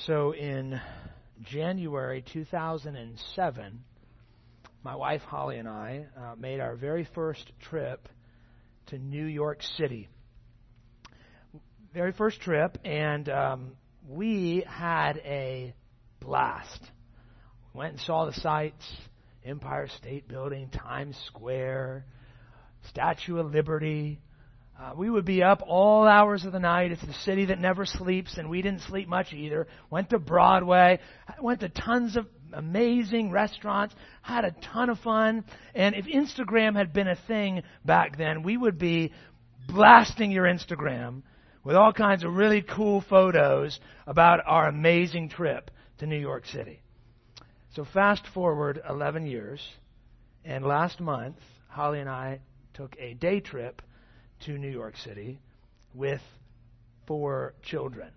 So in January 2007, my wife Holly and I made our very first trip to New York City. Very first trip, and we had a blast. We went and saw the sights: Empire State Building, Times Square, Statue of Liberty. We would be up all hours of the night. It's the city that never sleeps, and we didn't sleep much either. Went to Broadway, went to tons of amazing restaurants, had a ton of fun. And if Instagram had been a thing back then, we would be blasting your Instagram with all kinds of really cool photos about our amazing trip to New York City. So fast forward 11 years, and last month, Holly and I took a day trip to New York City with 4 children.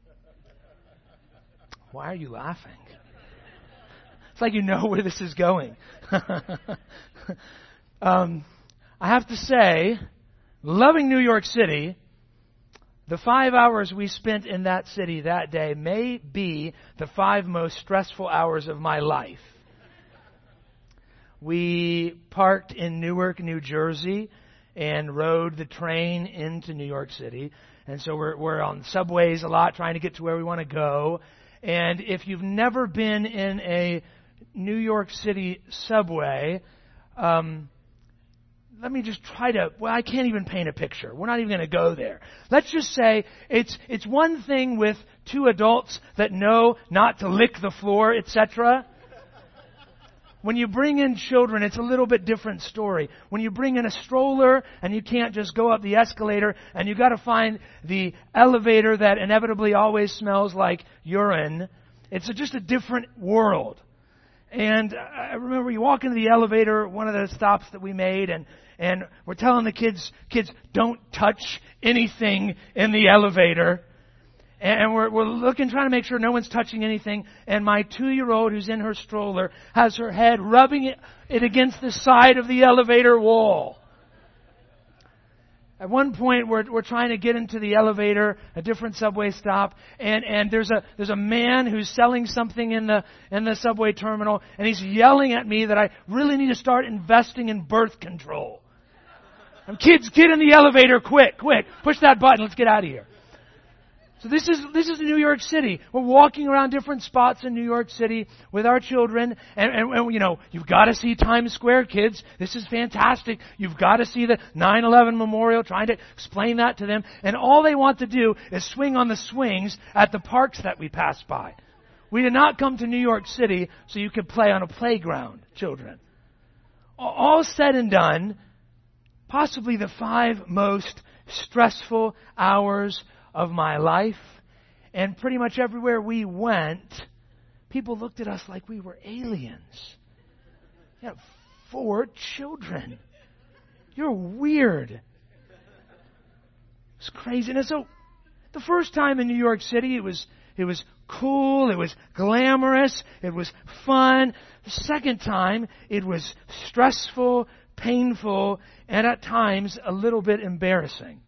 Why are you laughing? It's like you know where this is going. I have to say, loving New York City, the 5 hours we spent in that city that day may be the 5 most stressful hours of my life. We parked in Newark, New Jersey, and rode the train into New York City. And so we're on subways a lot, trying to get to where we want to go. And if you've never been in a New York City subway, let me just try to, I can't even paint a picture. We're not even going to go there. Let's just say it's one thing with 2 adults that know not to lick the floor, etc. When you bring in children, it's a little bit different story. When you bring in a stroller and you can't just go up the escalator and you got to find the elevator that inevitably always smells like urine, it's just a different world. And I remember you walk into the elevator, one of the stops that we made, and we're telling the kids, don't touch anything in the elevator. And we're looking, trying to make sure no one's touching anything. And my 2-year-old, who's in her stroller, has her head rubbing it against the side of the elevator wall. At one point, we're trying to get into the elevator, a different subway stop, and there's a man who's selling something in the subway terminal, and he's yelling at me that I really need to start investing in birth control. Kids, get in the elevator quick, push that button, let's get out of here. So this is New York City. We're walking around different spots in New York City with our children, and you know, you've got to see Times Square, kids. This is fantastic. You've got to see the 9/11 memorial, trying to explain that to them. And all they want to do is swing on the swings at the parks that we pass by. We did not come to New York City so you could play on a playground, children. All said and done, possibly the 5 most stressful hours of my life, and pretty much everywhere we went, people looked at us like we were aliens. You have 4 children. You're weird. It's crazy. And so, the first time in New York City, it was cool, it was glamorous, it was fun. The second time, it was stressful, painful, and at times a little bit embarrassing.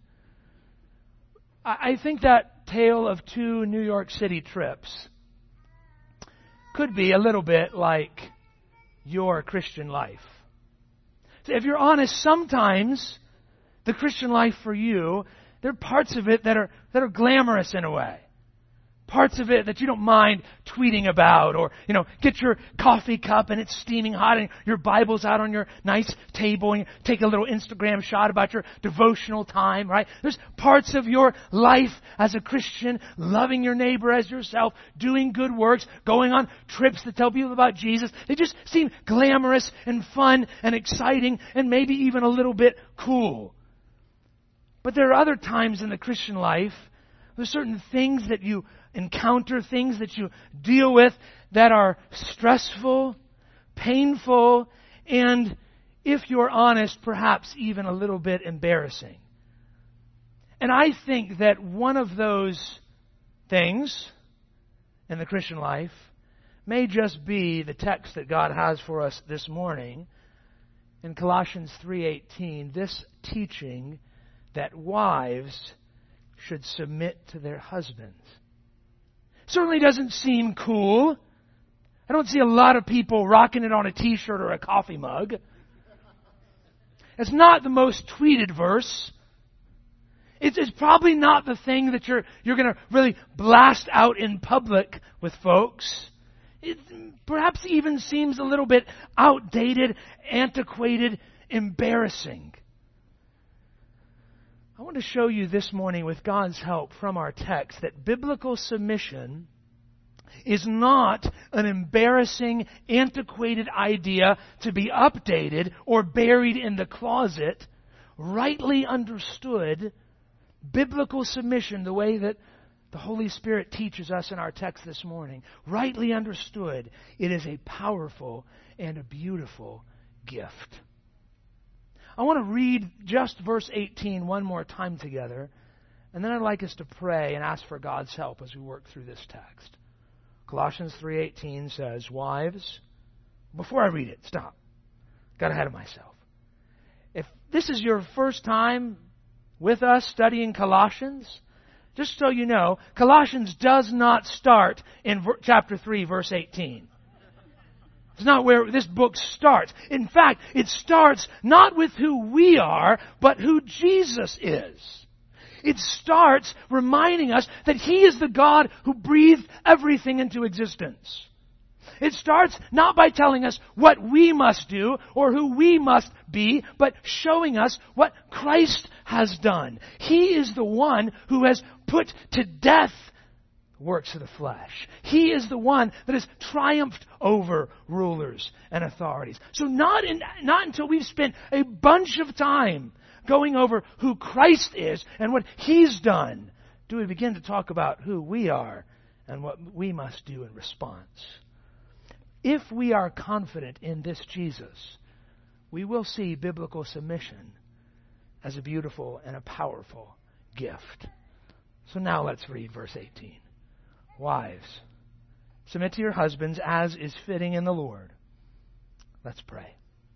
I think that tale of 2 New York City trips could be a little bit like your Christian life. So if you're honest, sometimes the Christian life for you, there are parts of it that are glamorous in a way. Parts of it that you don't mind tweeting about, or, you know, get your coffee cup and it's steaming hot and your Bible's out on your nice table and you take a little Instagram shot about your devotional time, right? There's parts of your life as a Christian, loving your neighbor as yourself, doing good works, going on trips that tell people about Jesus. They just seem glamorous and fun and exciting and maybe even a little bit cool. But there are other times in the Christian life, there's certain things that you encounter, things that you deal with that are stressful, painful, and, if you're honest, perhaps even a little bit embarrassing. And I think that one of those things in the Christian life may just be the text that God has for us this morning in Colossians 3:18, this teaching that wives should submit to their husbands. Certainly doesn't seem cool. I don't see a lot of people rocking it on a t-shirt or a coffee mug. It's not the most tweeted verse. It's probably not the thing that you're going to really blast out in public with folks. It perhaps even seems a little bit outdated, antiquated, embarrassing. I want to show you this morning, with God's help from our text, that biblical submission is not an embarrassing, antiquated idea to be updated or buried in the closet. Rightly understood, biblical submission, the way that the Holy Spirit teaches us in our text this morning, rightly understood, it is a powerful and a beautiful gift. I want to read just verse 18 one more time together, and then I'd like us to pray and ask for God's help as we work through this text. Colossians 3:18 says, "Wives," before I read it, stop. Got ahead of myself. If this is your first time with us studying Colossians, just so you know, Colossians does not start in chapter 3, verse 18. It's not where this book starts. In fact, it starts not with who we are, but who Jesus is. It starts reminding us that He is the God who breathed everything into existence. It starts not by telling us what we must do or who we must be, but showing us what Christ has done. He is the one who has put to death works of the flesh. He is the one that has triumphed over rulers and authorities. So not until we've spent a bunch of time going over who Christ is and what He's done do we begin to talk about who we are and what we must do in response. If we are confident in this Jesus, we will see biblical submission as a beautiful and a powerful gift. So now let's read verse 18. Wives, submit to your husbands as is fitting in the Lord. Let's pray.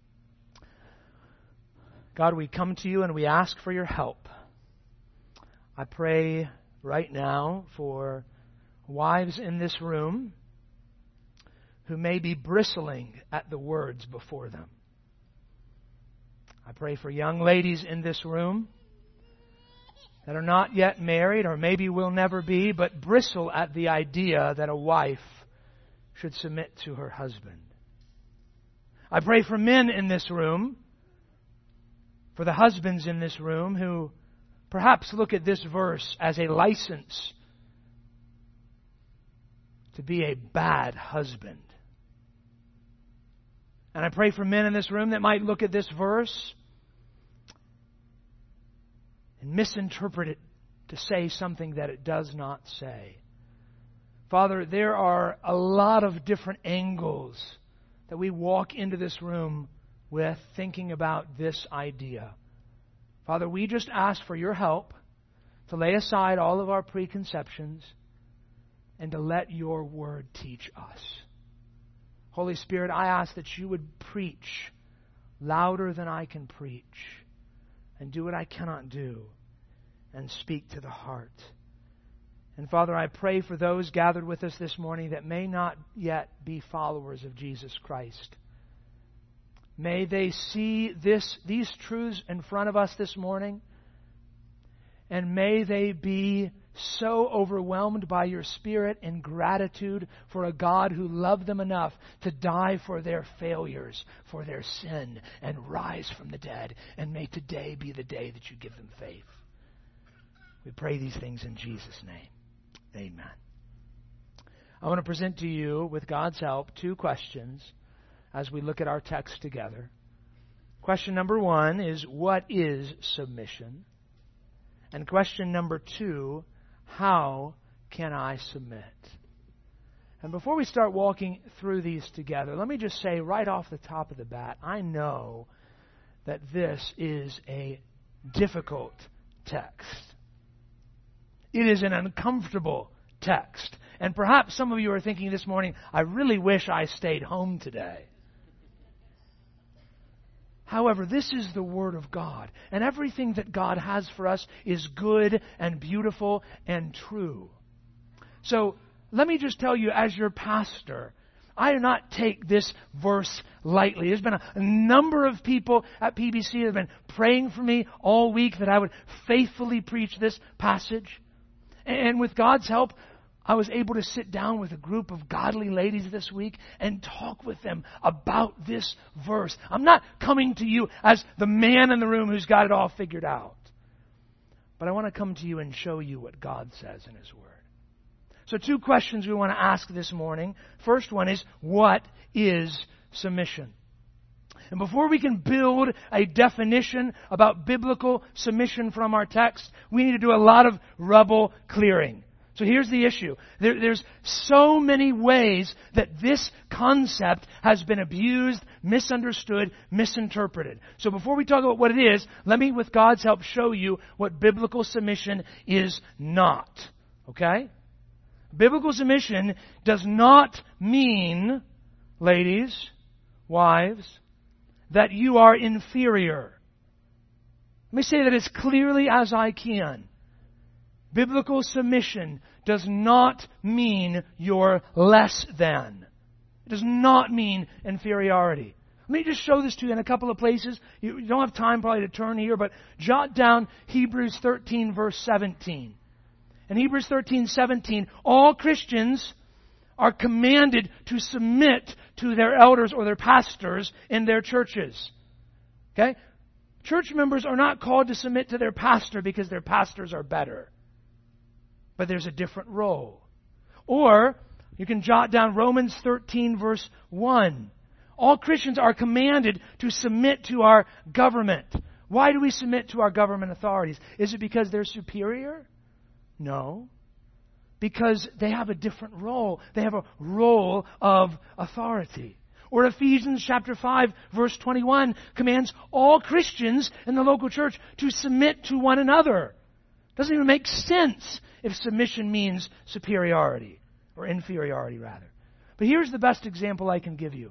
God, we come to you and we ask for your help. I pray right now for wives in this room who may be bristling at the words before them. I pray for young ladies in this room that are not yet married or maybe will never be, but bristle at the idea that a wife should submit to her husband. I pray for men in this room, for the husbands in this room who perhaps look at this verse as a license to be a bad husband. And I pray for men in this room that might look at this verse and misinterpret it to say something that it does not say. Father, there are a lot of different angles that we walk into this room with thinking about this idea. Father, we just ask for your help to lay aside all of our preconceptions and to let your word teach us. Holy Spirit, I ask that you would preach louder than I can preach and do what I cannot do and speak to the heart. And Father, I pray for those gathered with us this morning that may not yet be followers of Jesus Christ. May they see these truths in front of us this morning, and may they be so overwhelmed by your Spirit in gratitude for a God who loved them enough to die for their failures, for their sin, and rise from the dead. And may today be the day that you give them faith. We pray these things in Jesus' name. Amen. I want to present to you, with God's help, 2 questions as we look at our text together. Question number 1 is, what is submission? And question number 2, how can I submit? And before we start walking through these together, let me just say right off the top of the bat, I know that this is a difficult text. It is an uncomfortable text. And perhaps some of you are thinking this morning, I really wish I stayed home today. However, this is the Word of God, and everything that God has for us is good and beautiful and true. So let me just tell you, as your pastor, I do not take this verse lightly. There's been a number of people at PBC that have been praying for me all week that I would faithfully preach this passage. And with God's help, I was able to sit down with a group of godly ladies this week and talk with them about this verse. I'm not coming to you as the man in the room who's got it all figured out. But I want to come to you and show you what God says in His Word. So 2 questions we want to ask this morning. First one is, what is submission? And before we can build a definition about biblical submission from our text, we need to do a lot of rubble clearing. So here's the issue. There's so many ways that this concept has been abused, misunderstood, misinterpreted. So before we talk about what it is, let me, with God's help, show you what biblical submission is not. Okay? Biblical submission does not mean, ladies, wives, that you are inferior. Let me say that as clearly as I can. Biblical submission does not mean you're less than. It does not mean inferiority. Let me just show this to you in a couple of places. You don't have time probably to turn here, but jot down Hebrews 13, verse 17. In Hebrews 13:17, all Christians are commanded to submit to their elders or their pastors in their churches. Okay? Church members are not called to submit to their pastor because their pastors are better. But there's a different role. Or, you can jot down Romans 13, verse 1. All Christians are commanded to submit to our government. Why do we submit to our government authorities? Is it because they're superior? No. Because they have a different role. They have a role of authority. Or Ephesians chapter 5, verse 21 commands all Christians in the local church to submit to one another. Doesn't even make sense if submission means superiority, or inferiority rather. But here's the best example I can give you.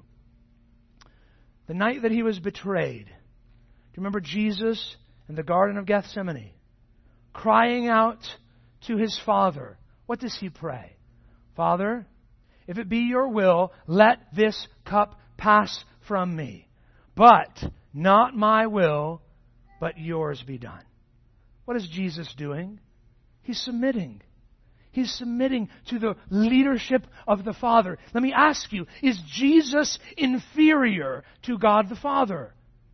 The night that He was betrayed, do you remember Jesus in the Garden of Gethsemane, crying out to His Father? What does He pray? Father, if it be your will, let this cup pass from me. But not my will, but yours be done. What is Jesus doing? He's submitting. He's submitting to the leadership of the Father. Let me ask you, is Jesus inferior to God the Father?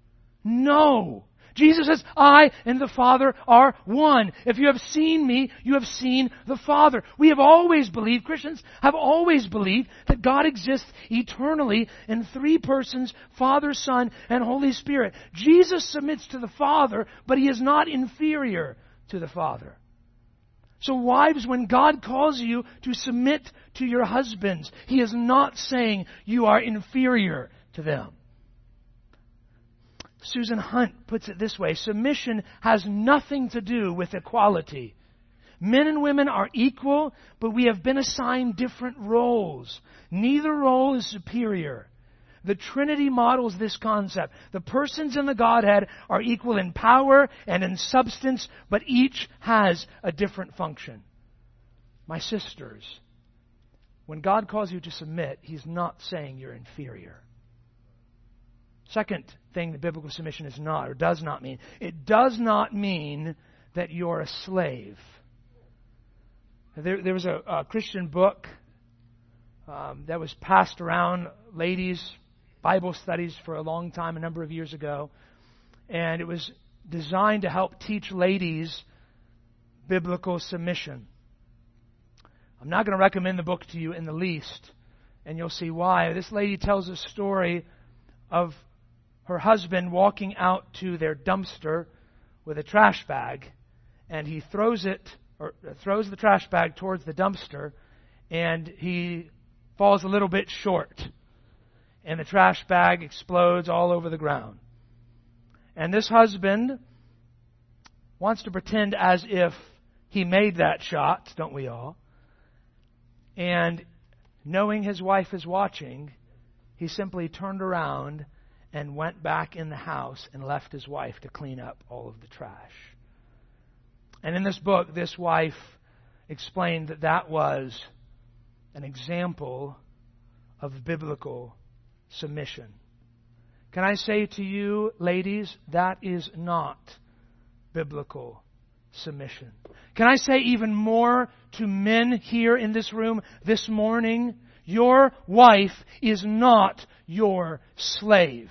No. Jesus says, I and the Father are one. If you have seen me, you have seen the Father. We have always believed, Christians have always believed, that God exists eternally in 3 persons, Father, Son, and Holy Spirit. Jesus submits to the Father, but He is not inferior to the Father. So wives, when God calls you to submit to your husbands, He is not saying you are inferior to them. Susan Hunt puts it this way: submission has nothing to do with equality. Men and women are equal, but we have been assigned different roles. Neither role is superior. The Trinity models this concept. The persons in the Godhead are equal in power and in substance, but each has a different function. My sisters, when God calls you to submit, He's not saying you're inferior. Second thing that biblical submission is not, or does not mean, it does not mean that you're a slave. There was a Christian book that was passed around ladies' Bible studies for a long time, a number of years ago. And it was designed to help teach ladies biblical submission. I'm not going to recommend the book to you in the least, and you'll see why. This lady tells a story of her husband walking out to their dumpster with a trash bag, and he throws the trash bag towards the dumpster, and he falls a little bit short, and the trash bag explodes all over the ground. And this husband wants to pretend as if he made that shot, don't we all? And knowing his wife is watching, he simply turned around and went back in the house and left his wife to clean up all of the trash. And in this book, this wife explained that that was an example of biblical submission. Can I say to you, ladies, that is not biblical submission. Can I say even more to men here in this room this morning? Your wife is not your slave.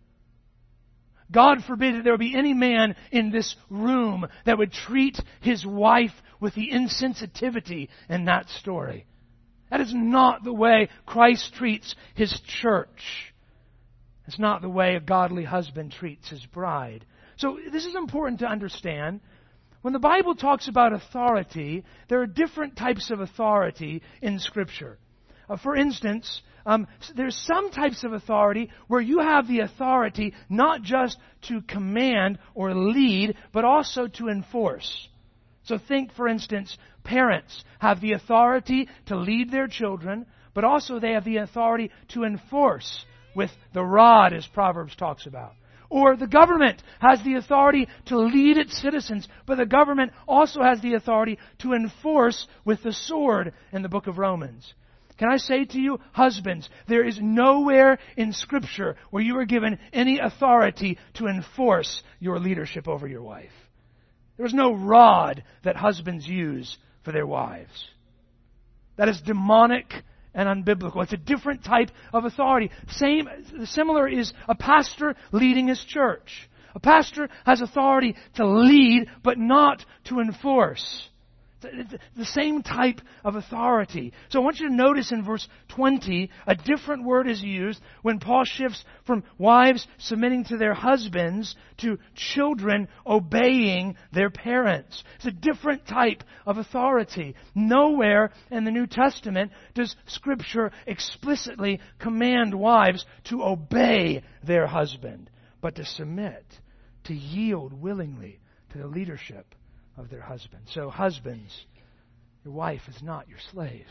God forbid that there would be any man in this room that would treat his wife with the insensitivity in that story. That is not the way Christ treats His church. It's not the way a godly husband treats his bride. So this is important to understand. When the Bible talks about authority, there are different types of authority in Scripture. For instance, there's some types of authority where you have the authority not just to command or lead, but also to enforce. So think, for instance, parents have the authority to lead their children, but also they have the authority to enforce with the rod, as Proverbs talks about. Or the government has the authority to lead its citizens, but the government also has the authority to enforce with the sword in the book of Romans. Can I say to you, husbands, there is nowhere in Scripture where you are given any authority to enforce your leadership over your wife. There is no rod that husbands use for their wives. That is demonic and unbiblical. It's a different type of authority. Similar is a pastor leading his church. A pastor has authority to lead, but not to enforce. It's the same type of authority. So I want you to notice in verse 20, a different word is used when Paul shifts from wives submitting to their husbands to children obeying their parents. It's a different type of authority. Nowhere in the New Testament does Scripture explicitly command wives to obey their husband, but to submit, to yield willingly to the leadership of their husband. So husbands, your wife is not your slave.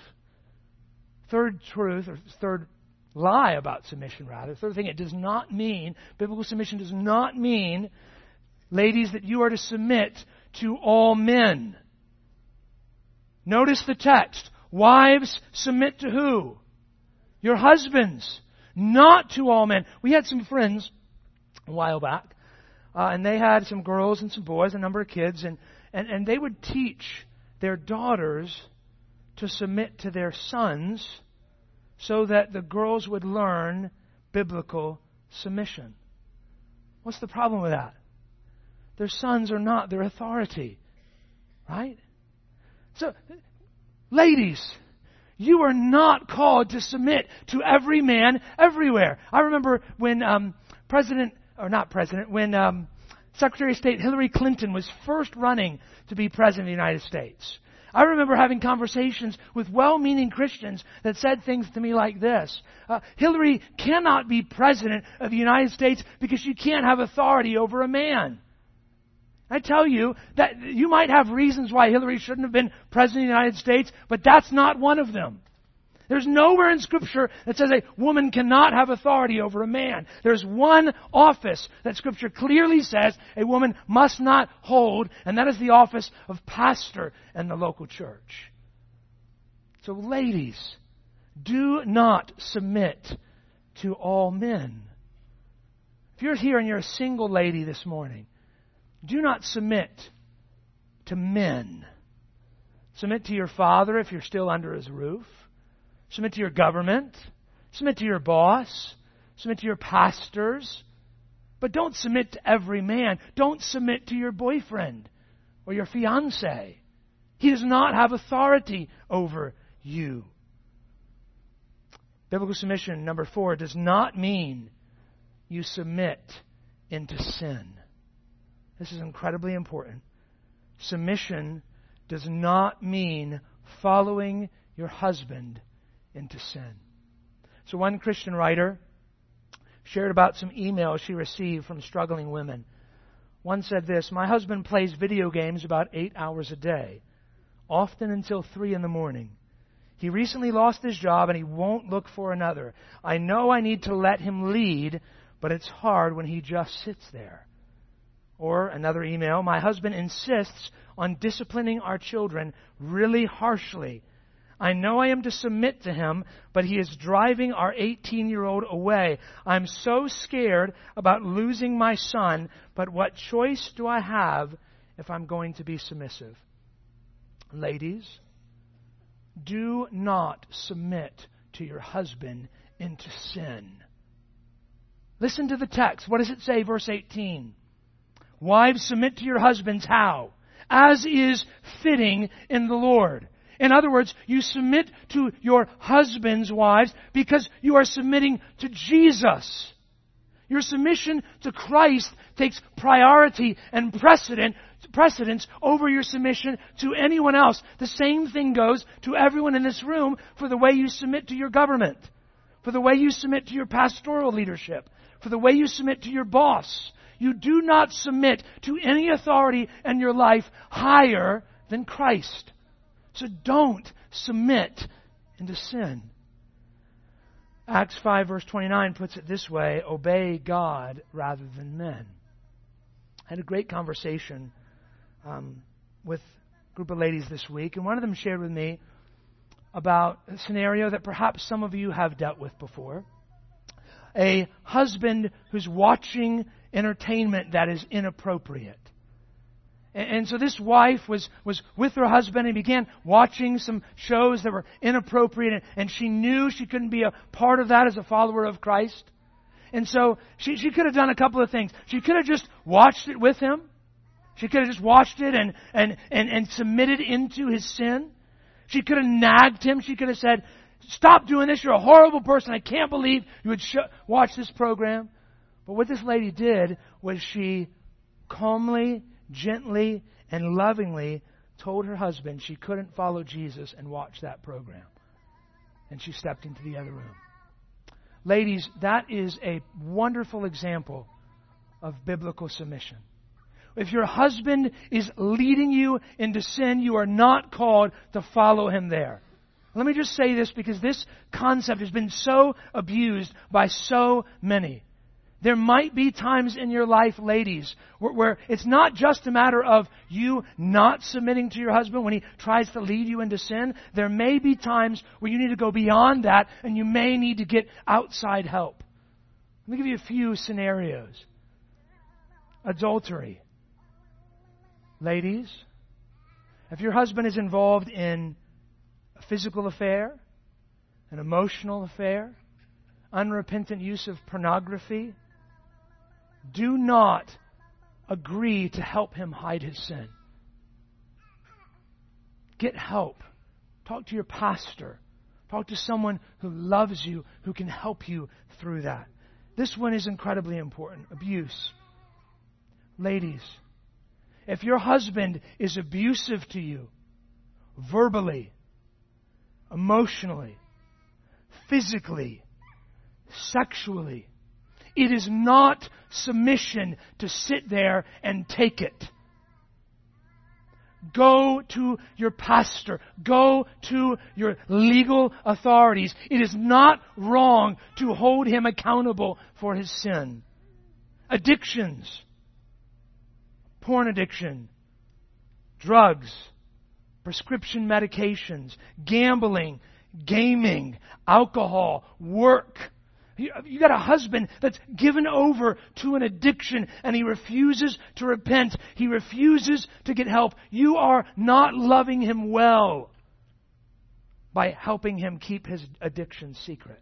Third truth, or third lie about submission rather, third thing, it does not mean, biblical submission does not mean, ladies, that you are to submit to all men. Notice the text. Wives, submit to who? Your husbands, not to all men. We had some friends a while back, and they had some girls and some boys, a number of kids, and they would teach their daughters to submit to their sons so that the girls would learn biblical submission. What's the problem with that? Their sons are not their authority. Right? So, ladies, you are not called to submit to every man everywhere. I remember when Secretary of State Hillary Clinton was first running to be President of the United States. I remember having conversations with well-meaning Christians that said things to me like this. Hillary cannot be President of the United States because she can't have authority over a man. I tell you that you might have reasons why Hillary shouldn't have been President of the United States, but that's not one of them. There's nowhere in Scripture that says a woman cannot have authority over a man. There's one office that Scripture clearly says a woman must not hold, and that is the office of pastor in the local church. So ladies, do not submit to all men. If you're here and you're a single lady this morning, do not submit to men. Submit to your father if you're still under his roof. Submit to your government. Submit to your boss. Submit to your pastors. But don't submit to every man. Don't submit to your boyfriend or your fiancé. He does not have authority over you. Biblical submission, number 4, does not mean you submit into sin. This is incredibly important. Submission does not mean following your husband into sin. So one Christian writer shared about some emails she received from struggling women. One said this: "My husband plays video games about 8 hours a day, often until 3 in the morning. He recently lost his job and he won't look for another. I know I need to let him lead, but it's hard when he just sits there." Or another email: "My husband insists on disciplining our children really harshly. I know I am to submit to him, but he is driving our 18-year-old away. I'm so scared about losing my son, but what choice do I have if I'm going to be submissive? Ladies, do not submit to your husband into sin. Listen to the text. What does it say? Verse 18. Wives, submit to your husbands how? As is fitting in the Lord. In other words, you submit to your husbands, wives, because you are submitting to Jesus. Your submission to Christ takes priority and precedence over your submission to anyone else. The same thing goes to everyone in this room for the way you submit to your government, for the way you submit to your pastoral leadership, for the way you submit to your boss. You do not submit to any authority in your life higher than Christ. So don't submit into sin. Acts 5 verse 29 puts it this way, obey God rather than men. I had a great conversation with a group of ladies this week, and one of them shared with me about a scenario that perhaps some of you have dealt with before. A husband who's watching entertainment that is inappropriate. And so this wife was with her husband and began watching some shows that were inappropriate, and she knew she couldn't be a part of that as a follower of Christ. And so she could have done a couple of things. She could have just watched it with him. She could have just watched it and submitted into his sin. She could have nagged him. She could have said, stop doing this. You're a horrible person. I can't believe you would watch this program. But what this lady did was she calmly, gently, and lovingly told her husband she couldn't follow Jesus and watch that program. And she stepped into the other room. Ladies, that is a wonderful example of biblical submission. If your husband is leading you into sin, you are not called to follow him there. Let me just say this because this concept has been so abused by so many. There might be times in your life, ladies, where it's not just a matter of you not submitting to your husband when he tries to lead you into sin. There may be times where you need to go beyond that and you may need to get outside help. Let me give you a few scenarios. Adultery. Ladies, if your husband is involved in a physical affair, an emotional affair, unrepentant use of pornography, do not agree to help him hide his sin. Get help. Talk to your pastor. Talk to someone who loves you, who can help you through that. This one is incredibly important. Abuse. Ladies, if your husband is abusive to you, verbally, emotionally, physically, sexually, it is not submission to sit there and take it. Go to your pastor. Go to your legal authorities. It is not wrong to hold him accountable for his sin. Addictions. Porn addiction. Drugs. Prescription medications. Gambling. Gaming. Alcohol. Work. You got a husband that's given over to an addiction and he refuses to repent. He refuses to get help. You are not loving him well by helping him keep his addiction secret.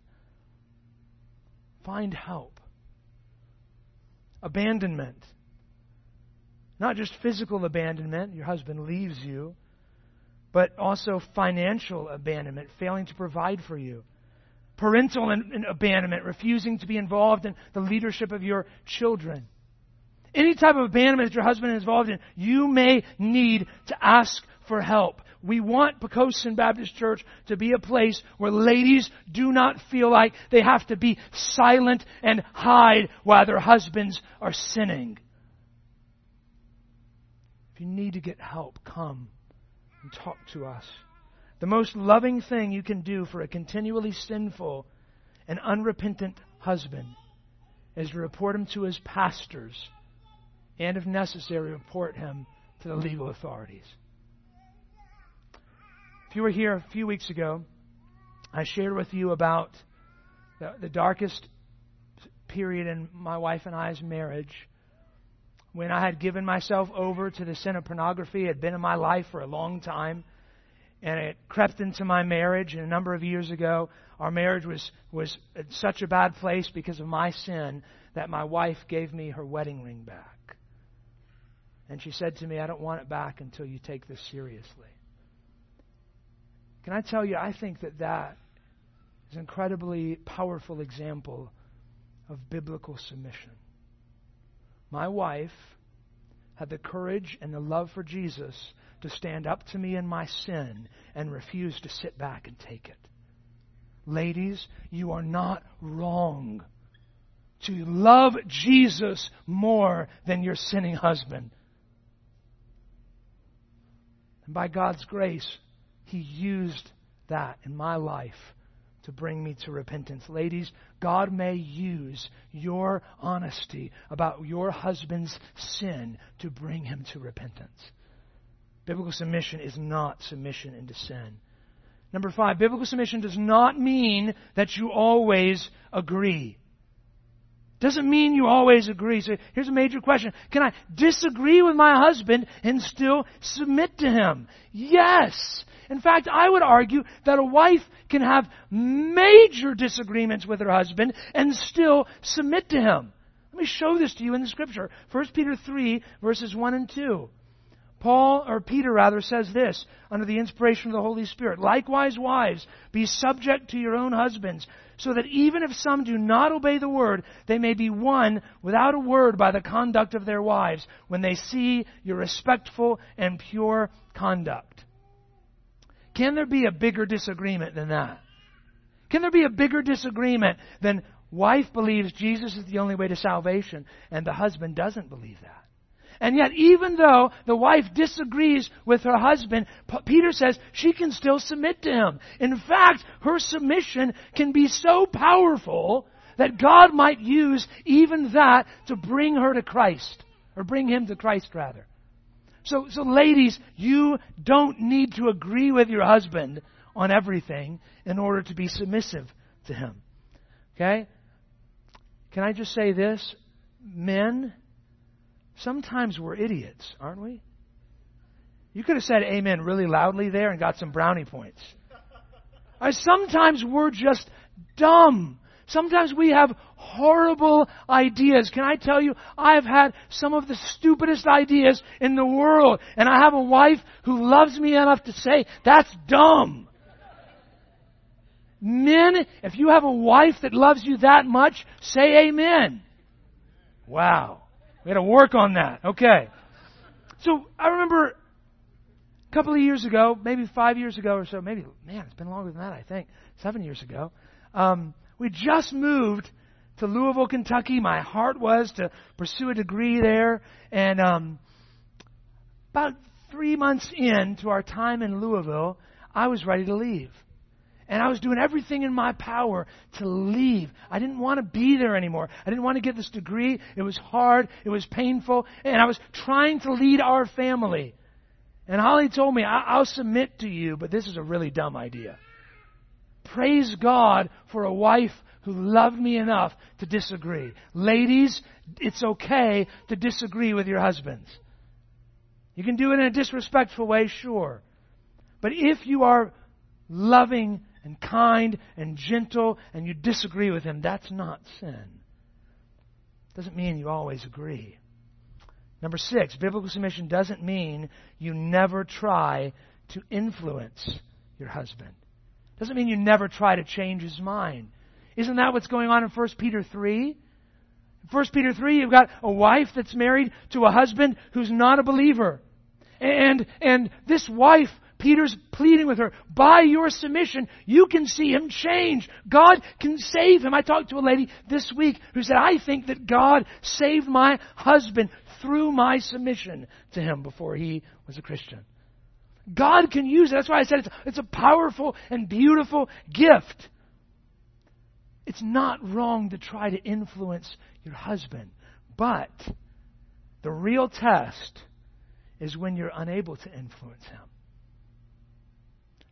Find help. Abandonment. Not just physical abandonment, your husband leaves you, but also financial abandonment, failing to provide for you. Parental abandonment, refusing to be involved in the leadership of your children. Any type of abandonment that your husband is involved in, you may need to ask for help. We want Poquoson Baptist Church to be a place where ladies do not feel like they have to be silent and hide while their husbands are sinning. If you need to get help, come and talk to us. The most loving thing you can do for a continually sinful and unrepentant husband is to report him to his pastors and, if necessary, report him to the legal authorities. If you were here a few weeks ago, I shared with you about the darkest period in my wife and I's marriage, when I had given myself over to the sin of pornography. It had been in my life for a long time, and it crept into my marriage. And a number of years ago, our marriage was in such a bad place because of my sin that my wife gave me her wedding ring back. And she said to me, "I don't want it back until you take this seriously." Can I tell you, I think that is an incredibly powerful example of biblical submission. My wife had the courage and the love for Jesus to stand up to me in my sin and refuse to sit back and take it. Ladies, you are not wrong to love Jesus more than your sinning husband. And by God's grace, He used that in my life to bring me to repentance. Ladies, God may use your honesty about your husband's sin to bring him to repentance. Biblical submission is not submission into sin. Number 5, biblical submission does not mean that you always agree. Doesn't mean you always agree. So here's a major question. Can I disagree with my husband and still submit to him? Yes. In fact, I would argue that a wife can have major disagreements with her husband and still submit to him. Let me show this to you in the Scripture. 1 Peter 3, verses 1 and 2. Peter says this, under the inspiration of the Holy Spirit. Likewise, wives, be subject to your own husbands, so that even if some do not obey the word, they may be won without a word by the conduct of their wives, when they see your respectful and pure conduct. Can there be a bigger disagreement than that? Can there be a bigger disagreement than wife believes Jesus is the only way to salvation and the husband doesn't believe that? And yet, even though the wife disagrees with her husband, Peter says she can still submit to him. In fact, her submission can be so powerful that God might use even that to bring her to Christ, or bring him to Christ, rather. So ladies, you don't need to agree with your husband on everything in order to be submissive to him. Okay? Can I just say this? Men, sometimes we're idiots, aren't we? You could have said amen really loudly there and got some brownie points. Sometimes we're just dumb. Sometimes we have horrible ideas. Can I tell you, I've had some of the stupidest ideas in the world. And I have a wife who loves me enough to say, that's dumb. Men, if you have a wife that loves you that much, say amen. Wow. We got to work on that. Okay. So I remember a couple of years ago, maybe 5 years ago or so, it's been longer than that, I think, 7 years ago. We just moved to Louisville, Kentucky. My heart was to pursue a degree there. And about 3 months into our time in Louisville, I was ready to leave. And I was doing everything in my power to leave. I didn't want to be there anymore. I didn't want to get this degree. It was hard. It was painful. And I was trying to lead our family. And Holly told me, I'll submit to you, but this is a really dumb idea. Praise God for a wife who loved me enough to disagree. Ladies, it's okay to disagree with your husbands. You can do it in a disrespectful way, sure. But if you are loving and kind and gentle and you disagree with him, that's not sin. Doesn't mean you always agree. Number 6, biblical submission doesn't mean you never try to influence your husband. Doesn't mean you never try to change his mind. Isn't that what's going on in 1 Peter 3? In 1 Peter 3, you've got a wife that's married to a husband who's not a believer. And this wife, Peter's pleading with her, by your submission, you can see him change. God can save him. I talked to a lady this week who said, I think that God saved my husband through my submission to him before he was a Christian. God can use it. That's why I said it's a powerful and beautiful gift. It's not wrong to try to influence your husband. But the real test is when you're unable to influence him.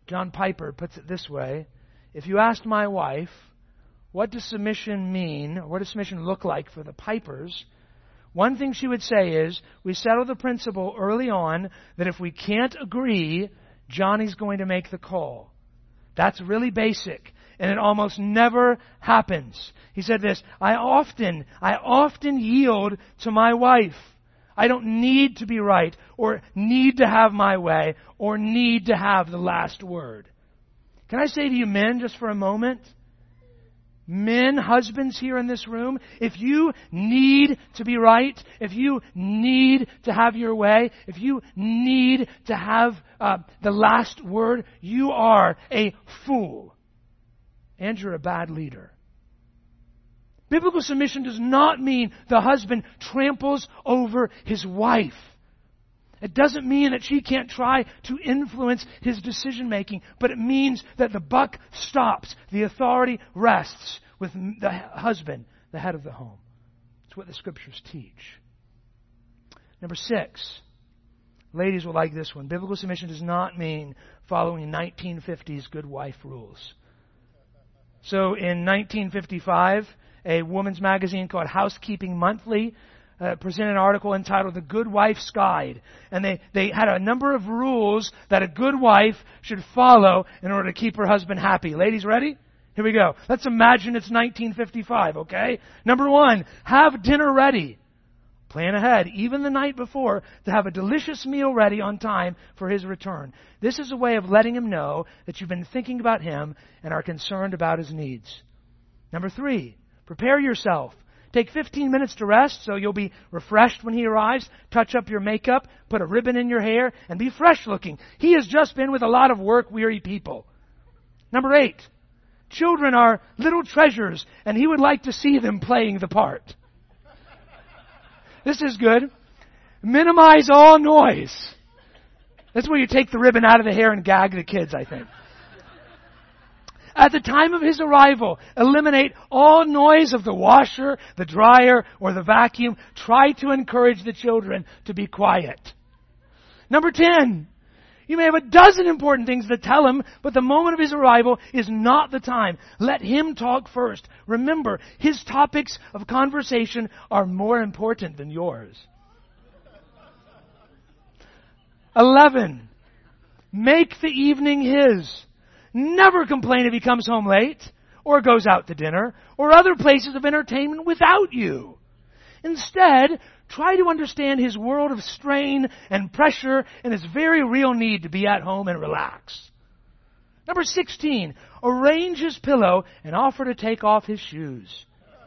John Piper puts it this way: if you asked my wife, what does submission mean, or what does submission look like for the Pipers, one thing she would say is, we settle the principle early on that if we can't agree, Johnny's going to make the call. That's really basic, and it almost never happens. He said this: I often yield to my wife. I don't need to be right, or need to have my way, or need to have the last word. Can I say to you men, just for a moment, men, husbands here in this room, if you need to be right, if you need to have your way, if you need to have the last word, you are a fool. And you're a bad leader. Biblical submission does not mean the husband tramples over his wife. It doesn't mean that she can't try to influence his decision making, but it means that the buck stops. The authority rests with the husband, the head of the home. It's what the Scriptures teach. Number 6. Ladies will like this one. Biblical submission does not mean following 1950s good wife rules. So in 1955, a woman's magazine called Housekeeping Monthly presented an article entitled The Good Wife's Guide. And they had a number of rules that a good wife should follow in order to keep her husband happy. Ladies, ready? Here we go. Let's imagine it's 1955, okay? Number 1, have dinner ready. Plan ahead, even the night before, to have a delicious meal ready on time for his return. This is a way of letting him know that you've been thinking about him and are concerned about his needs. Number 3, prepare yourself. Take 15 minutes to rest so you'll be refreshed when he arrives. Touch up your makeup, put a ribbon in your hair, and be fresh looking. He has just been with a lot of work-weary people. Number 8, children are little treasures, and he would like to see them playing the part. This is good. Minimize all noise. That's where you take the ribbon out of the hair and gag the kids, I think. At the time of his arrival, eliminate all noise of the washer, the dryer, or the vacuum. Try to encourage the children to be quiet. Number 10. You may have a dozen important things to tell him, but the moment of his arrival is not the time. Let him talk first. Remember, his topics of conversation are more important than yours. 11. Make the evening his. Never complain if he comes home late, or goes out to dinner, or other places of entertainment without you. Instead, try to understand his world of strain and pressure and his very real need to be at home and relax. Number 16, arrange his pillow and offer to take off his shoes.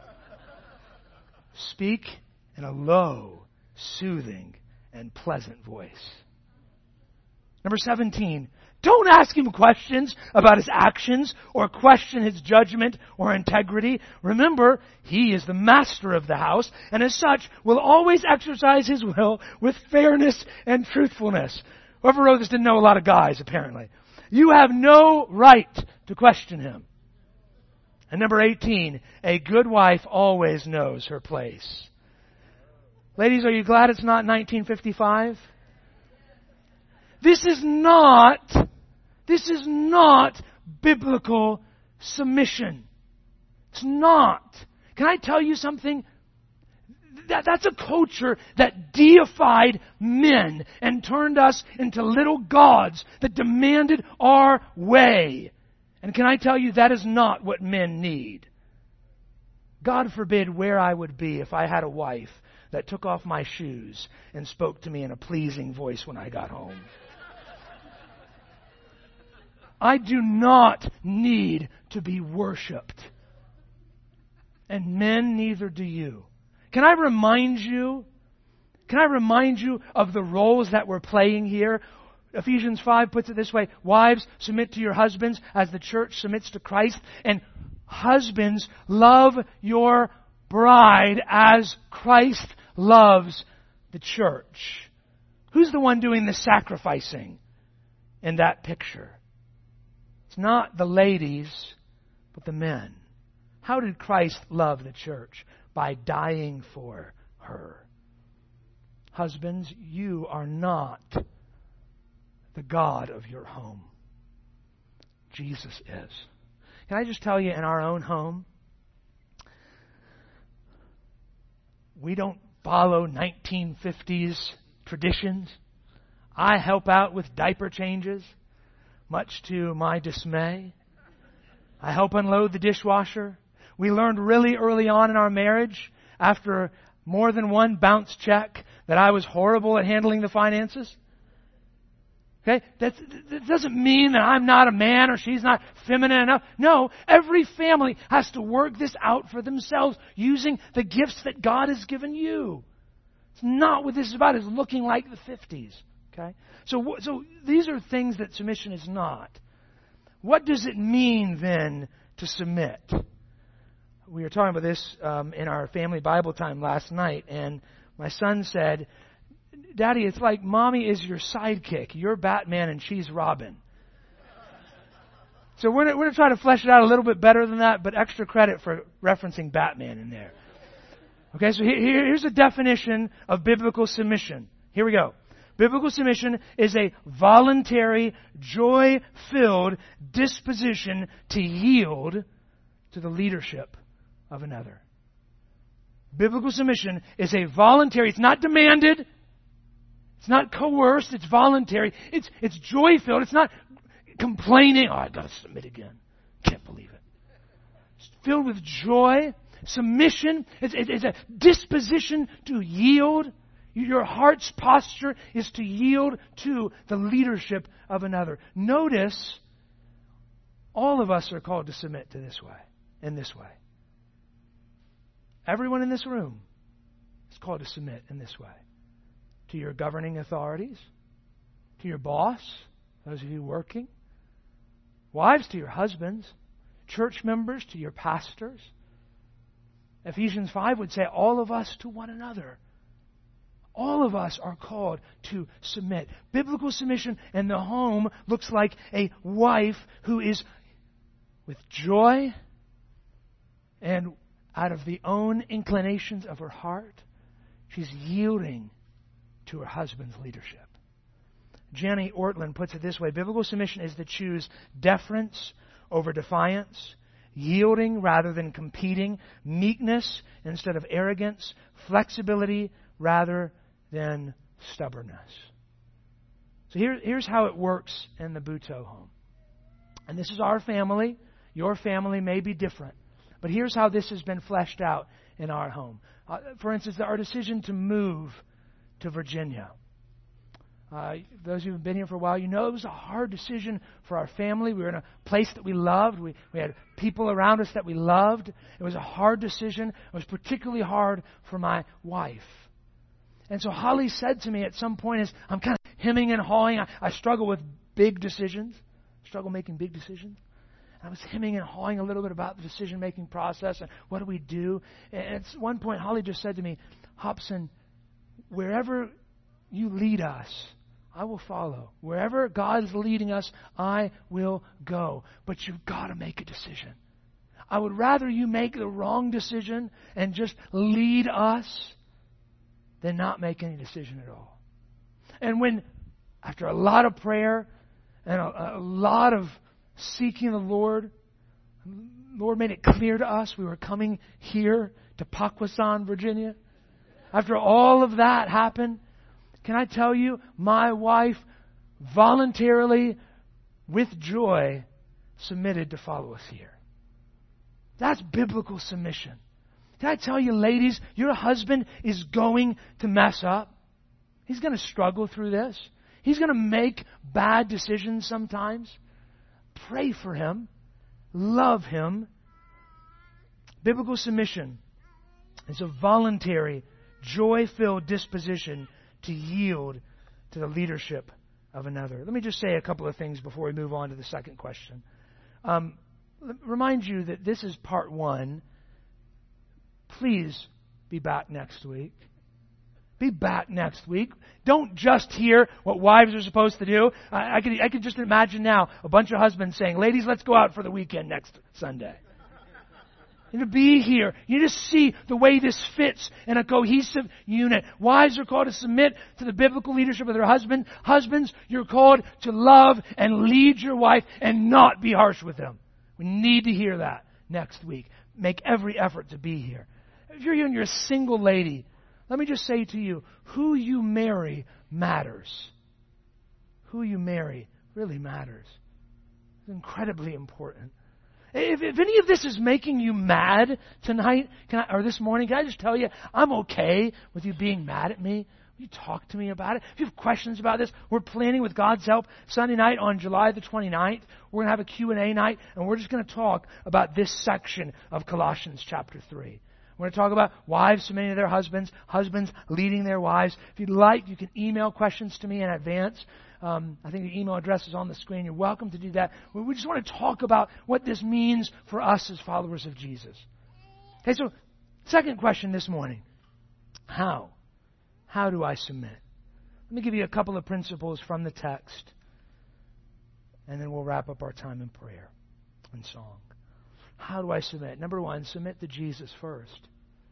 Speak in a low, soothing, and pleasant voice. Number 17, don't ask him questions about his actions or question his judgment or integrity. Remember, he is the master of the house and as such will always exercise his will with fairness and truthfulness. Whoever wrote this didn't know a lot of guys, apparently. You have no right to question him. And number 18, a good wife always knows her place. Ladies, are you glad it's not 1955? This is not biblical submission. It's not. Can I tell you something? That's a culture that deified men and turned us into little gods that demanded our way. And can I tell you, that is not what men need. God forbid where I would be if I had a wife that took off my shoes and spoke to me in a pleasing voice when I got home. I do not need to be worshipped. And men, neither do you. Can I remind you of the roles that we're playing here? Ephesians 5 puts it this way: wives, submit to your husbands as the church submits to Christ. And husbands, love your bride as Christ loves the church. Who's the one doing the sacrificing in that picture? It's not the ladies, but the men. How did Christ love the church? By dying for her. Husbands, you are not the God of your home. Jesus is. Can I just tell you, in our own home, we don't follow 1950s traditions. I help out with diaper changes, much to my dismay. I help unload the dishwasher. We learned really early on in our marriage, after more than one bounce check, that I was horrible at handling the finances. Okay? That doesn't mean that I'm not a man or she's not feminine enough. No, every family has to work this out for themselves using the gifts that God has given you. It's not what this is about. It's looking like the 50s. Okay? So these are things that submission is not. What does it mean then to submit? We were talking about this in our family Bible time last night, and my son said, Daddy, it's like Mommy is your sidekick. You're Batman and she's Robin. So we're going to try to flesh it out a little bit better than that, but extra credit for referencing Batman in there. Okay, so here's a definition of biblical submission. Here we go. Biblical submission is a voluntary, joy-filled disposition to yield to the leadership of another. Biblical submission is a voluntary, it's not demanded, it's not coerced, it's voluntary, it's joy-filled, it's not complaining, oh, I've got to submit again. Can't believe it. It's filled with joy. Submission is a disposition to yield. Your heart's posture is to yield to the leadership of another. Notice, all of us are called to submit to this way, in this way. Everyone in this room is called to submit in this way. To your governing authorities, to your boss, those of you working, wives to your husbands, church members to your pastors. Ephesians 5 would say all of us to one another. All of us are called to submit. Biblical submission in the home looks like a wife who is with joy and out of the own inclinations of her heart, she's yielding to her husband's leadership. Jenny Ortland puts it this way: biblical submission is to choose deference over defiance, yielding rather than competing, meekness instead of arrogance, flexibility rather than stubbornness. So here's how it works in the Butoh home. And this is our family. Your family may be different. But here's how this has been fleshed out in our home. For instance, our decision to move to Virginia. Those who have been here for a while, you know it was a hard decision for our family. We were in a place that we loved. We had people around us that we loved. It was a hard decision. It was particularly hard for my wife. And so Holly said to me at some point, as I'm kind of hemming and hawing, I struggle with big decisions. I struggle making big decisions. I was hemming and hawing a little bit about the decision-making process and what do we do. And at one point, Holly just said to me, Hobson, wherever you lead us, I will follow. Wherever God is leading us, I will go. But you've got to make a decision. I would rather you make the wrong decision and just lead us than not make any decision at all. And when, after a lot of prayer and a lot of seeking the Lord made it clear to us we were coming here to Paquasan, Virginia. After all of that happened, can I tell you, my wife voluntarily, with joy, submitted to follow us here. That's biblical submission. Can I tell you, ladies, your husband is going to mess up. He's going to struggle through this. He's going to make bad decisions sometimes. Pray for him. Love him. Biblical submission is a voluntary, joy-filled disposition to yield to the leadership of another. Let me just say a couple of things before we move on to the second question. Remind you that this is part 1. Please be back next week. Be back next week. Don't just hear what wives are supposed to do. I could just imagine now a bunch of husbands saying, ladies, let's go out for the weekend next Sunday. You need to be here. You need to see the way this fits in a cohesive unit. Wives are called to submit to the biblical leadership of their husband. Husbands, you're called to love and lead your wife and not be harsh with them. We need to hear that next week. Make every effort to be here. If you're here and you're a single lady, let me just say to you, who you marry matters. Who you marry really matters. It's incredibly important. If any of this is making you mad tonight, or this morning, can I just tell you, I'm okay with you being mad at me. Will you talk to me about it? If you have questions about this, we're planning with God's help Sunday night on July the 29th. We're going to have a Q&A night, and we're just going to talk about this section of Colossians chapter 3. We're going to talk about wives submitting to their husbands, husbands leading their wives. If you'd like, you can email questions to me in advance. I think the email address is on the screen. You're welcome to do that. We just want to talk about what this means for us as followers of Jesus. Okay, so second question this morning. How? How do I submit? Let me give you a couple of principles from the text, and then we'll wrap up our time in prayer and song. How do I submit? Number one, submit to Jesus first.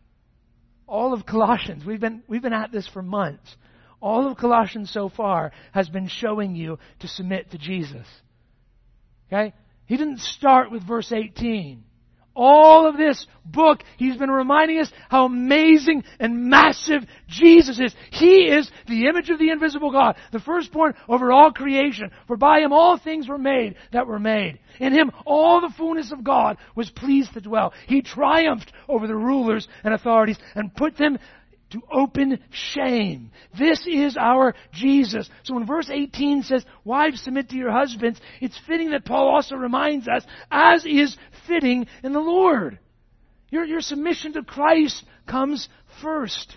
All of Colossians, we've been at this for months. All of Colossians so far has been showing you to submit to Jesus. Okay? He didn't start with verse 18. All of this book, he's been reminding us how amazing and massive Jesus is. He is the image of the invisible God, the firstborn over all creation. For by him all things were made that were made. In him all the fullness of God was pleased to dwell. He triumphed over the rulers and authorities and put them to open shame. This is our Jesus. So when verse 18 says, wives, submit to your husbands, it's fitting that Paul also reminds us, as is fitting in the Lord. Your submission to Christ comes first.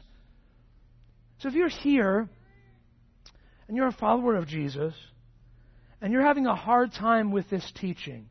So if you're here, and you're a follower of Jesus, and you're having a hard time with this teaching,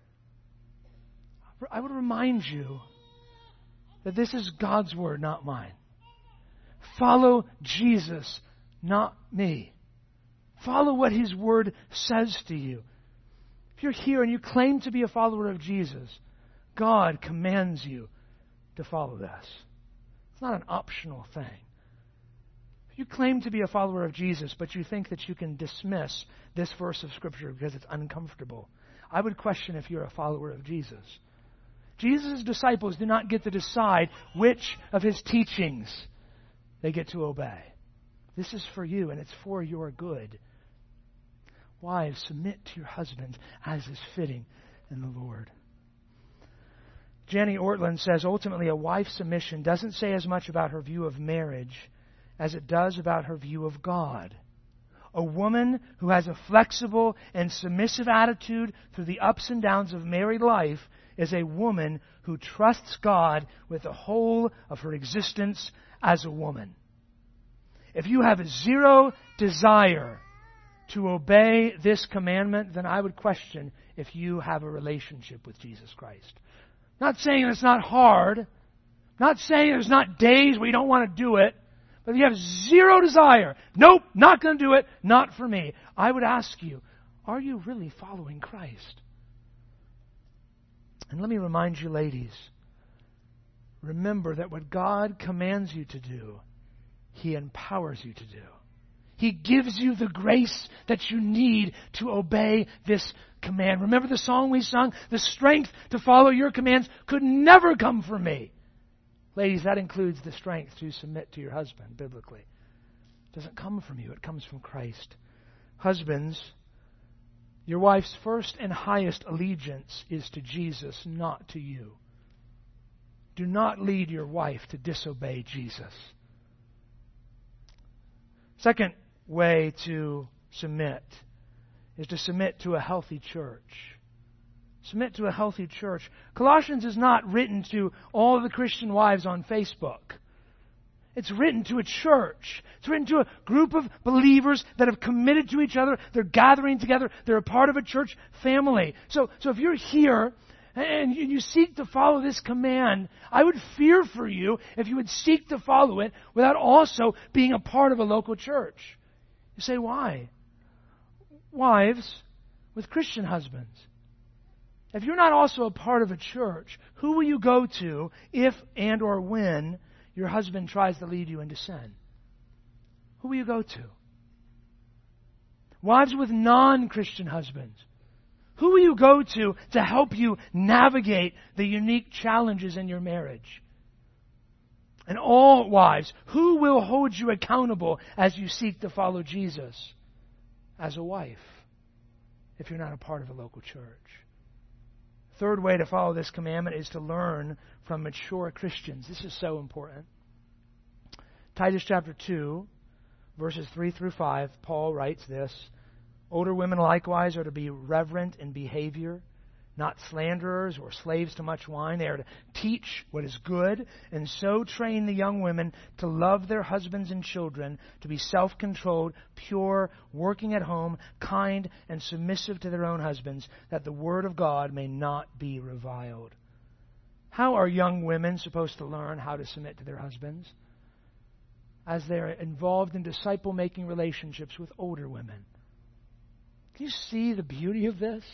I would remind you that this is God's Word, not mine. Follow Jesus, not me. Follow what His Word says to you. If you're here and you claim to be a follower of Jesus, God commands you to follow this. It's not an optional thing. If you claim to be a follower of Jesus, but you think that you can dismiss this verse of Scripture because it's uncomfortable, I would question if you're a follower of Jesus. Jesus' disciples do not get to decide which of His teachings they get to obey. This is for you, and it's for your good. Wives, submit to your husbands as is fitting in the Lord. Jenny Ortland says, ultimately, a wife's submission doesn't say as much about her view of marriage as it does about her view of God. A woman who has a flexible and submissive attitude through the ups and downs of married life is a woman who trusts God with the whole of her existence as a woman. If you have zero desire to obey this commandment, then I would question if you have a relationship with Jesus Christ. Not saying it's not hard. Not saying there's not days where you don't want to do it. But if you have zero desire, nope, not going to do it, not for me, I would ask you, are you really following Christ? And let me remind you, ladies, remember that what God commands you to do, He empowers you to do. He gives you the grace that you need to obey this command. Remember the song we sung? The strength to follow your commands could never come from me. Ladies, that includes the strength to submit to your husband biblically. It doesn't come from you. It comes from Christ. Husbands, your wife's first and highest allegiance is to Jesus, not to you. Do not lead your wife to disobey Jesus. Second way to submit is to submit to a healthy church. Submit to a healthy church. Colossians is not written to all of the Christian wives on Facebook. It's written to a church. It's written to a group of believers that have committed to each other. They're gathering together. They're a part of a church family. So if you're here and you seek to follow this command, I would fear for you if you would seek to follow it without also being a part of a local church. You say, why? Wives with Christian husbands. If you're not also a part of a church, who will you go to if and or when your husband tries to lead you into sin? Who will you go to? Wives with non-Christian husbands, who will you go to help you navigate the unique challenges in your marriage? And all wives, who will hold you accountable as you seek to follow Jesus as a wife if you're not a part of a local church? Third way to follow this commandment is to learn from mature Christians. This is so important. Titus chapter 2, verses 3 through 5, Paul writes this: Older women likewise are to be reverent in behavior, not slanderers or slaves to much wine. They are to teach what is good, and so train the young women to love their husbands and children, to be self-controlled, pure, working at home, kind, and submissive to their own husbands, that the word of God may not be reviled. How are young women supposed to learn how to submit to their husbands? As they're involved in disciple-making relationships with older women. Can you see the beauty of this?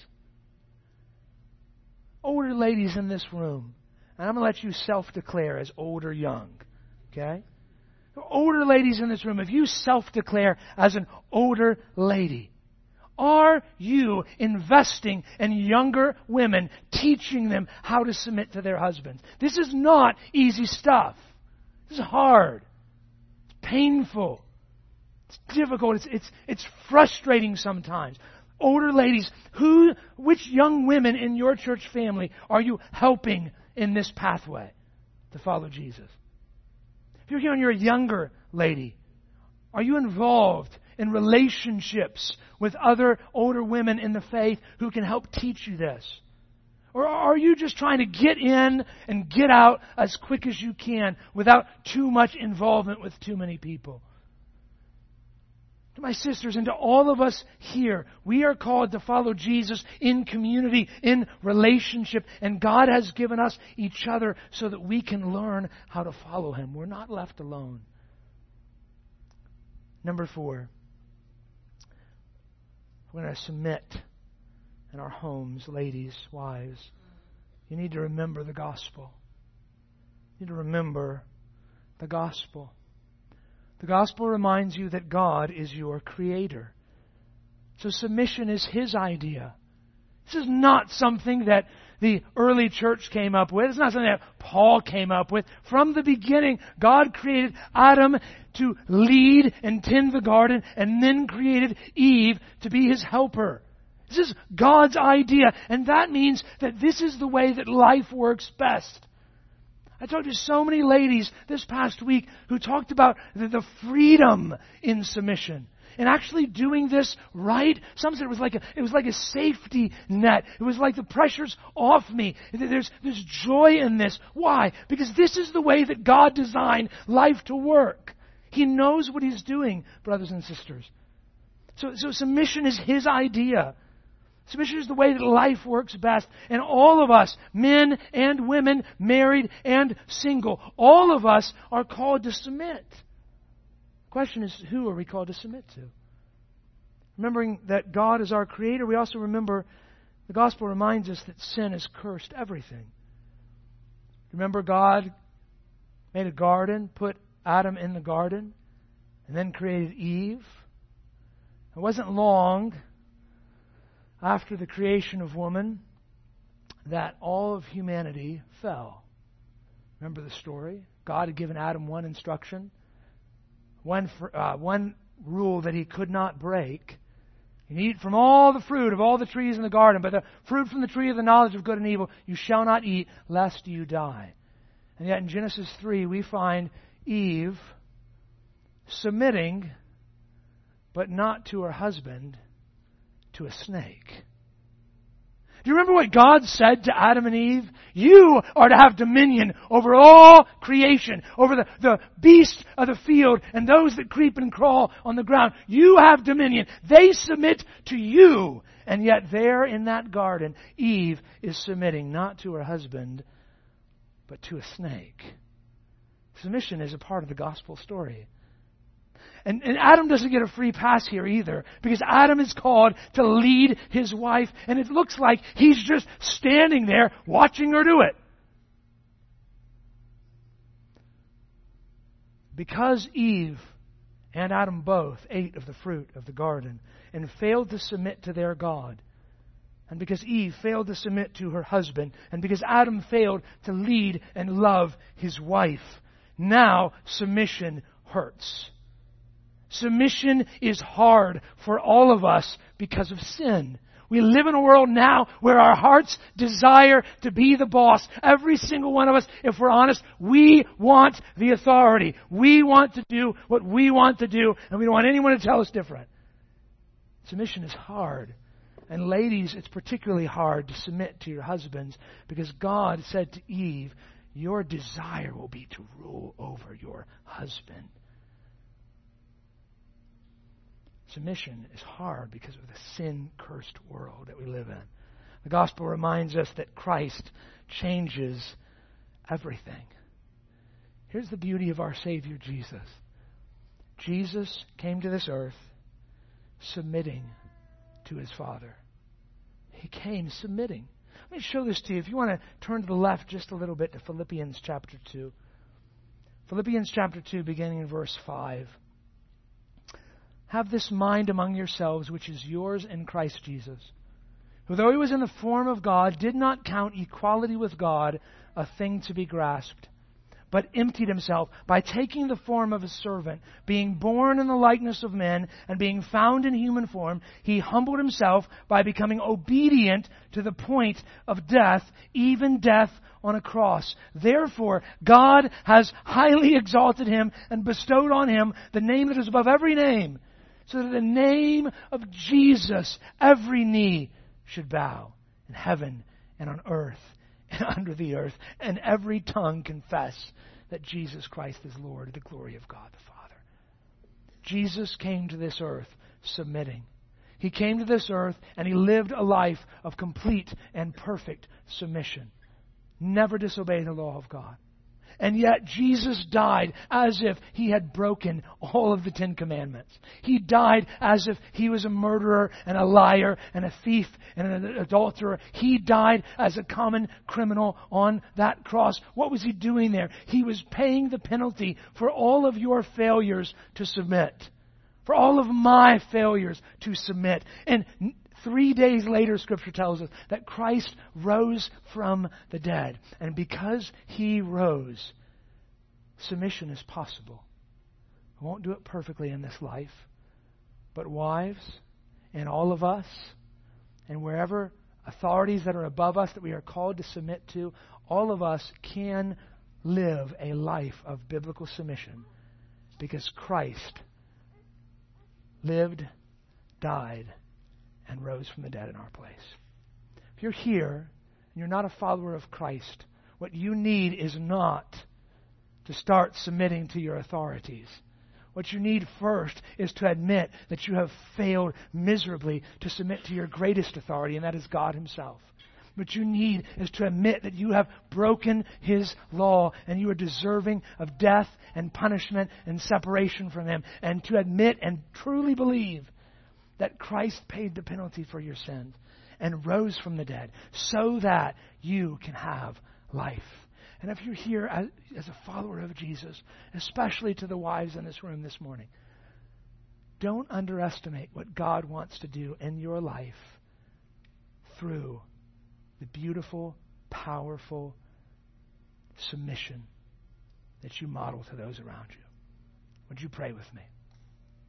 Older ladies in this room, and I'm going to let you self-declare as old or young, okay? Older ladies in this room, if you self-declare as an older lady, are you investing in younger women, teaching them how to submit to their husbands? This is not easy stuff. This is hard. It's painful. It's difficult. It's frustrating sometimes. Older ladies, which young women in your church family are you helping in this pathway to follow Jesus? If you're here and you're a younger lady, are you involved in relationships with other older women in the faith who can help teach you this? Or are you just trying to get in and get out as quick as you can without too much involvement with too many people? To my sisters and to all of us here, we are called to follow Jesus in community, in relationship, and God has given us each other so that we can learn how to follow Him. We're not left alone. Number 4, we're going to submit in our homes, ladies, wives. You need to remember the gospel. You need to remember the gospel. The gospel reminds you that God is your creator. So submission is His idea. This is not something that the early church came up with. It's not something that Paul came up with. From the beginning, God created Adam to lead and tend the garden, and then created Eve to be His helper. This is God's idea, and that means that this is the way that life works best. I talked to so many ladies this past week who talked about the freedom in submission. And actually doing this right, some said it was like a safety net. It was like the pressure's off me. There's joy in this. Why? Because this is the way that God designed life to work. He knows what He's doing, brothers and sisters. So submission is His idea. Submission is the way that life works best. And all of us, men and women, married and single, all of us are called to submit. The question is, who are we called to submit to? Remembering that God is our Creator, we also remember the gospel reminds us that sin has cursed everything. Remember, God made a garden, put Adam in the garden, and then created Eve. It wasn't long after the creation of woman that all of humanity fell. Remember the story? God had given Adam one instruction, one rule that he could not break. You eat from all the fruit of all the trees in the garden, but the fruit from the tree of the knowledge of good and evil you shall not eat, lest you die. And yet in Genesis 3 we find Eve submitting, but not to her husband, to a snake. Do you remember what God said to Adam and Eve? You are to have dominion over all creation, over the beasts of the field and those that creep and crawl on the ground. You have dominion. They submit to you. And yet there in that garden, Eve is submitting not to her husband, but to a snake. Submission is a part of the gospel story. And Adam doesn't get a free pass here either, because Adam is called to lead his wife, and it looks like he's just standing there watching her do it. Because Eve and Adam both ate of the fruit of the garden and failed to submit to their God, and because Eve failed to submit to her husband, and because Adam failed to lead and love his wife, now submission hurts. Submission is hard for all of us because of sin. We live in a world now where our hearts desire to be the boss. Every single one of us, if we're honest, we want the authority. We want to do what we want to do, and we don't want anyone to tell us different. Submission is hard. And ladies, it's particularly hard to submit to your husbands, because God said to Eve, your desire will be to rule over your husband. Submission is hard because of the sin-cursed world that we live in. The gospel reminds us that Christ changes everything. Here's the beauty of our Savior Jesus. Jesus came to this earth submitting to his Father. He came submitting. Let me show this to you. If you want to turn to the left just a little bit to Philippians chapter 2. Philippians chapter 2, beginning in verse 5. Have this mind among yourselves, which is yours in Christ Jesus, who, though he was in the form of God, did not count equality with God a thing to be grasped, but emptied himself by taking the form of a servant. Being born in the likeness of men, and being found in human form, he humbled himself by becoming obedient to the point of death, even death on a cross. Therefore, God has highly exalted him and bestowed on him the name that is above every name, so that in the name of Jesus every knee should bow, in heaven and on earth and under the earth, and every tongue confess that Jesus Christ is Lord, to the glory of God the Father. Jesus came to this earth submitting. He came to this earth and he lived a life of complete and perfect submission. Never disobeyed the law of God. And yet Jesus died as if he had broken all of the 10 Commandments. He died as if he was a murderer and a liar and a thief and an adulterer. He died as a common criminal on that cross. What was he doing there? He was paying the penalty for all of your failures to submit. For all of my failures to submit. And 3 days later, Scripture tells us that Christ rose from the dead. And because he rose, submission is possible. We won't do it perfectly in this life. But wives, and all of us, and wherever authorities that are above us that we are called to submit to, all of us can live a life of biblical submission because Christ lived, died, and rose from the dead in our place. If you're here and you're not a follower of Christ, what you need is not to start submitting to your authorities. What you need first is to admit that you have failed miserably to submit to your greatest authority, and that is God himself. What you need is to admit that you have broken his law and you are deserving of death and punishment and separation from him, and to admit and truly believe that Christ paid the penalty for your sins and rose from the dead so that you can have life. And if you're here as a follower of Jesus, especially to the wives in this room this morning, don't underestimate what God wants to do in your life through the beautiful, powerful submission that you model to those around you. Would you pray with me?